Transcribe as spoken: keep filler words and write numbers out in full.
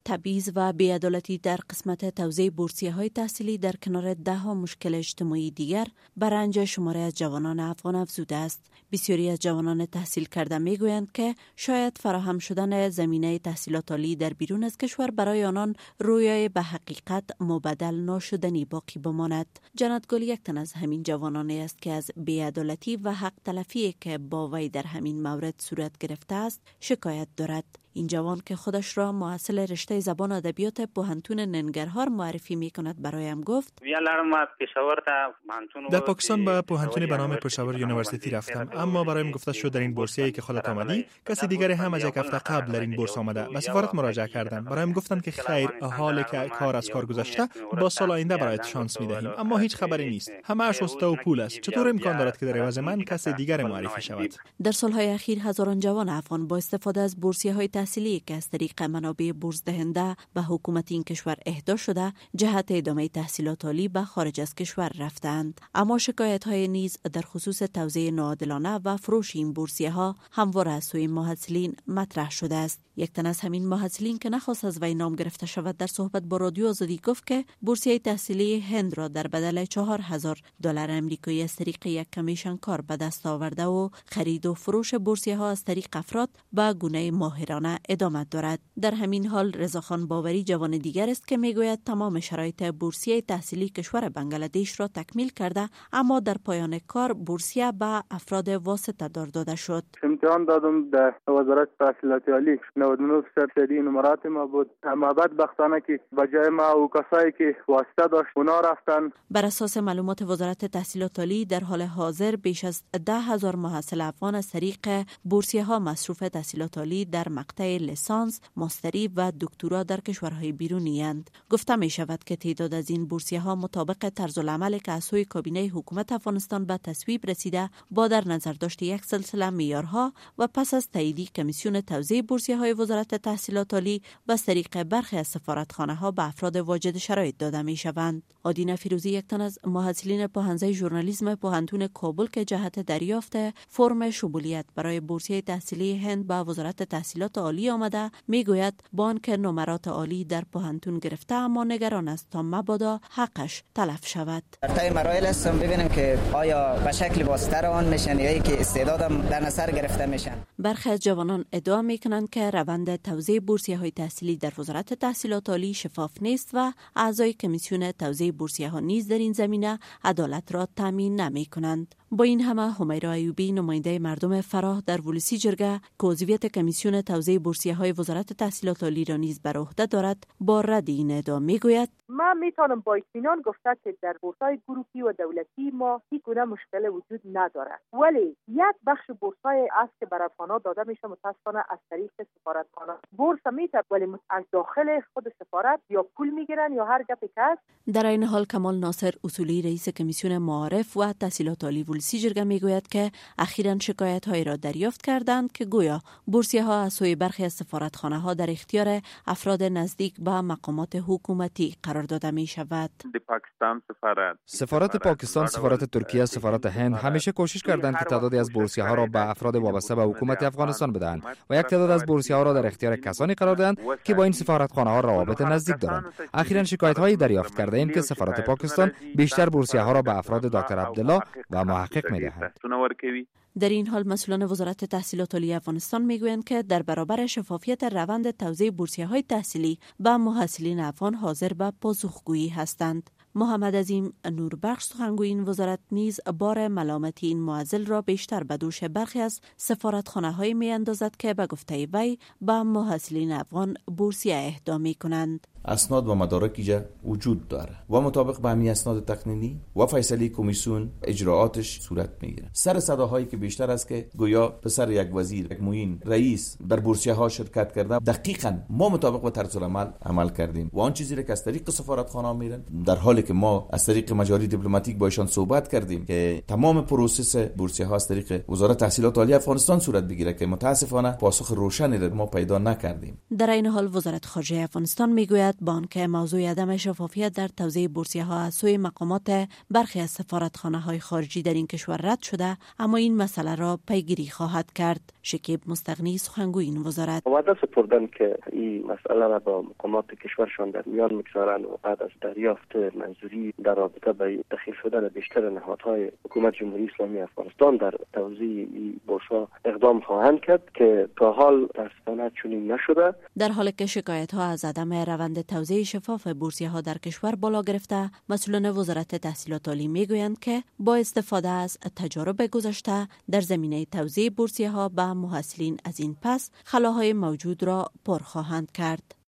تبعیض و بی‌عدالتی در قسمت توزیع بورسیه‌های تحصیلی در کنار ده ها مشکل اجتماعی دیگر بر رنج شماره از جوانان افغان افزوده است. بسیاری از جوانان تحصیل کرده میگویند که شاید فراهم شدن زمینه تحصیلات عالی در بیرون از کشور برای آنان رویای به حقیقت مبدل ناشدنی باقی بماند. جنت گل یک تن از همین جوانانی است که از بی‌عدالتی و حق تلفی که با وی در همین مورد صورت گرفته است شکایت دارد. این جوان که خودش را محصل رشته زبان ادبیات پوهنتون ننگرهار معرفی می‌کند برایم گفت: در پاکستان به پوهنتونی به نام پشاور یونیورسیتی رفتم، اما برایم گفته شد در این بورسیه‌ای که خودت آمدی کسی دیگری هم از یک هفته قبل در این بورس آمده. به سفارت مراجعه کردم. برایم گفتند که خیر، حالی که کار از کار گذشته با سال آینده برایت شانس می‌دهیم، اما هیچ خبری نیست. همه اش استه و پول است. چطور امکان دارد که در عوض من کسی دیگر معرفی شود؟ در سال‌های اخیر هزاران جوان افغان با استفاده از بورسیه‌های تحصیلی که از طریق منابع بورس دهنده به حکومت این کشور اهدا شده جهت ادامه تحصیلات عالی به خارج از کشور رفتند. اما شکایت‌های نیز در خصوص توزیع ناعادلانه و فروش این بورسیه‌ها همواره از سوی محصلین مطرح شده است. یک تن از همین محصلین که نخواست از وی نام گرفته شود در صحبت با رادیو آزادی گفت که بورسیه تحصیلی هند را در بدل چهار هزار دلار امریکایی از طریق یک کمیشن کار به دست آورده و خرید و فروش بورسیه‌ها از طریق افراد به گونه ماهرانه ادامه دارد. در همین حال رضاخان باوری جوان دیگر است که میگوید تمام شرایط بورسیه تحصیلی کشور بنگلادش را تکمیل کرده، اما در پایان کار بورسیه به افراد واسطه دار داده شد. امتحان دادم در وزارت تحصیلات عالی، نود و نه درصد نمرات ما بود، اما بدبختانه که بجای ما و کسایی که واسطه داشت اونا رفتن. بر اساس معلومات وزارت تحصیلات عالی در حال حاضر بیش از ده هزار محصل افغان از طریق بورسیه ها مصروف تحصیلات عالی در مقطع لیسانس، ماستری و دکترا در کشورهای بیرونی اند. گفته می شود که تعداد از این بورسیه ها مطابق طرز العمل که از سوی کابینه حکومت افغانستان به تصویب رسیده با در نظر داشت یک سلسله معیارها و پس از تایید کمیسیون توزیع بورسیه های وزارت تحصیلات عالی به طریق برخی از سفارتخانه ها به افراد واجد شرایط داده می شوند. آدینه فیروزی یک تن از محصلین پوهنځی ژورنالیسم پوهنتون کابل که جهت دریافت فرم شمولیت برای بورسیه تحصیلی هند به وزارت تحصیلات عالی آمده میگوید با آنکه نمرات عالی در پوهنتون گرفته اما نگران است تا مبادا حقش تلف شود. در طی مراحل هستم ببینیم که آیا به شکل واسطه روان میشن یا که استعدادم در نظر گرفته میشن. برخی از جوانان ادعا میکنند که روند توزیع بورسیه های تحصیلی در وزارت تحصیلات عالی شفاف نیست و اعضای کمیسیون توزیع بورسیه ها نیز در این زمینه عدالت را تامین نمی کنند. با این همه همیرا ایوبی نماینده مردم فراه در ولسی جرگه که عضویت کمیسیون توزیع بورسیه های وزارت تحصیلات عالی را نیز بر عهده دارد با رد این ادعا میگوید: من میتونم با اطمینان گفته که در بورس‌های گروهی و دولتی ما هیچ گونه مشکل وجود ندارد، ولی یک بخش بورس‌های است که برای افغان‌ها داده میشه متأسفانه از طریق سفارتخانه. بورس میتونه ولی از داخل خود سفارت یا پول میگیرن یا هر گپی که است. در این حال کمال ناصر اصولی رئیس کمیسیون معارف و تحصیلات عالی ولسی جرگه میگوید که اخیراً شکایت‌هایی را دریافت کردند که گویا بورسیه‌ها از سوی برخی از سفارتخانه‌ها در اختیار افراد نزدیک به مقامات حکومتی قرار داده می شود. سفارت پاکستان، سفارت ترکیه، سفارت هند همیشه کوشش کردند که تعدادی از بورسیه‌ها را به افراد وابسته به حکومت افغانستان بدهند و یک تعداد از بورسیه‌ها را در اختیار کسانی قرار دهند که با این سفارتخانه‌ها روابط نزدیک دارند. اخیراً شکایت‌هایی دریافت کرده ایم که سفارت پاکستان بیشتر بورسیه‌ها را به افراد دکتر عبدالله و محقق می‌دهد. در این حال مسئولان وزارت تحصیلات عالی افغانستان میگویند که در برابر شفافیت روند توزیع بورسیه‌های تحصیلی به محصلین افغان حاضر به پاسخگویی هستند. محمد عظیم نوربخش سخنگوی این وزارت نیز بار ملامتی این معضل را بیشتر به دوش برخی از سفارتخانه‌های می‌اندازد که به گفته وی به محصلین افغان بورسیه اهدا می‌کنند. اسناد و مدارک وجود داره و مطابق به همین اسناد تقنینی و فیصله کمیسیون اجراعاتش صورت میگیره. سر صداهایی که بیشتر است که گویا پسر یک وزیر، یک معین، رئیس در بورسیه ها شرکت کرده، دقیقاً ما مطابق با طرز العمل عمل کردیم و آن چیزی که از طریق سفارتخانه میرن، در حالی که ما از طریق مجاری دیپلماتیک با ایشان صحبت کردیم که تمام پروسس بورسیه ها از طریق وزارت تحصیلات عالی افغانستان صورت بگیره که متاسفانه پاسخ روشنی را ما پیدا نکردیم. در این حال وزارت خارجه افغانستان میگوید با آنکه موضوع عدم شفافیت در توزیع بورسیه ها از سوی مقامات برخی از سفارتخانه های خارجی در این کشور رد شده، اما این مسئله را پیگیری خواهد کرد. شکیب مستغنی سخنگوی این وزارت وعده سپردن که این مسئله را با مقامات کشورشان در میان میگذارند و بعد از دریافت منظوری در رابطه با دخیل شدن بیشتر نهادهای حکومت جمهوری اسلامی افغانستان در توزیع این بورس‌ها اقدام خواهند کرد که تا حال متاسفانه چنین نشده. در حالی که شکایت ها از عدم روند توزیع شفاف بورسیه ها در کشور بالا گرفته، مسئولان وزارت تحصیلات عالی میگویند که با استفاده از تجارب گذشته در زمینه توزیع بورسیه ها به محصلین از این پس خلاهای موجود را پر خواهند کرد.